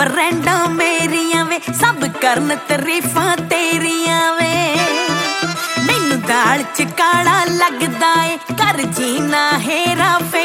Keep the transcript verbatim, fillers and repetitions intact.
ਫਰੈਂਡਾਂ ਮੇਰੀਆਂ ਵੇ ਸਭ ਕਰਨ ਤਾਰੀਫਾਂ ਤੇਰੀਆਂ ਵੇ। ਮੈਨੂੰ ਦਾਲ ਚ ਕਾਲਾ ਲੱਗਦਾ ਏ ਕਰ ਜੀਨਾ ਹੇਰਾ ਫੇ